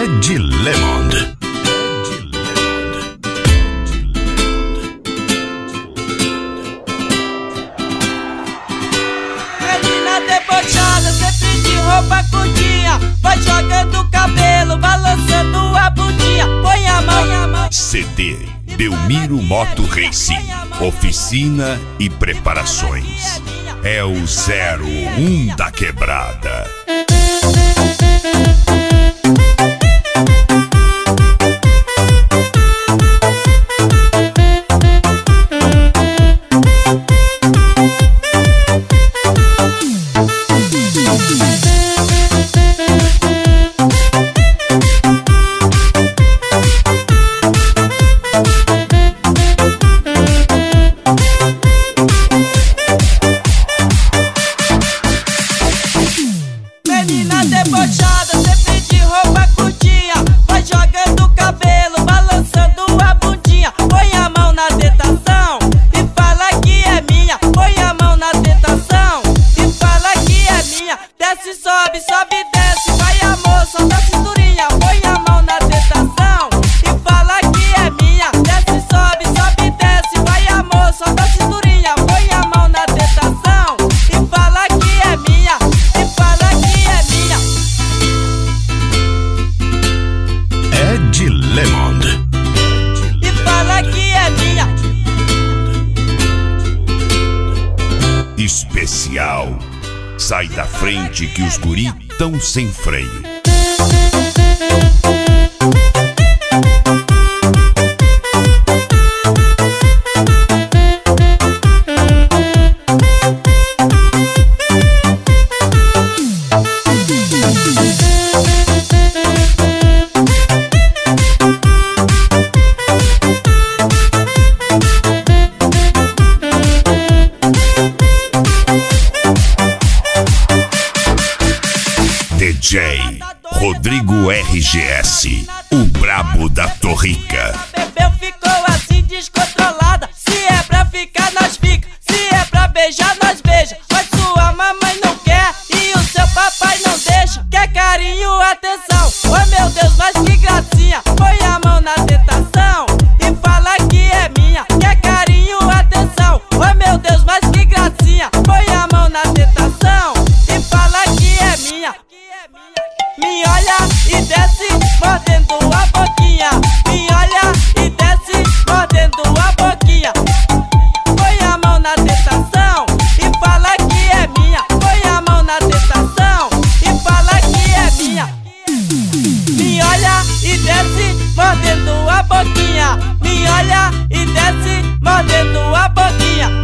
Ed Lemond. Menina debochada, sempre de roupa curtinha, vai jogando o cabelo, balançando a bundinha. Põe a mão. CD Belmiro Moto Racing. Oficina e preparações. É o 01 da quebrada. Menina debochada, sempre de roupa curtinha, vai jogando o cabelo, balançando a bundinha. Põe a mão na tentação e fala que é minha. Põe a mão na tentação e fala que é minha. Desce, sobe, sobe, desce, vai amor, solta a cinturinha. Põe a mão na tentação e fala que é minha. Desce, sobe, sobe, desce, vai amor, solta a cinturinha. Põe a mão na tentação e fala que é minha. Ed Lemond. E fala que é minha. Especial. Sai da frente que os guri tão sem freio. DJ Rodrigo RGS, o brabo da Torrica. Bebeu, ficou assim descontrolada. Se é pra ficar, nós fica. Se é pra beijar, nós beija. Mas sua mamãe não quer e o seu papai não deixa. Quer carinho, atenção. Oh meu Deus, mas que gracinha. Põe a mão na tentação e fala que é minha. Quer carinho, atenção. Oh meu Deus, mas que gracinha. Põe a mão na tentação e fala que é minha. Me olha e desce, mordendo a boquinha. Me olha e desce, mordendo a boquinha. Põe a mão na tentação e fala que é minha. Põe a mão na tentação e fala que é minha. Me olha e desce, mordendo a boquinha. Me olha e desce, mordendo a boquinha.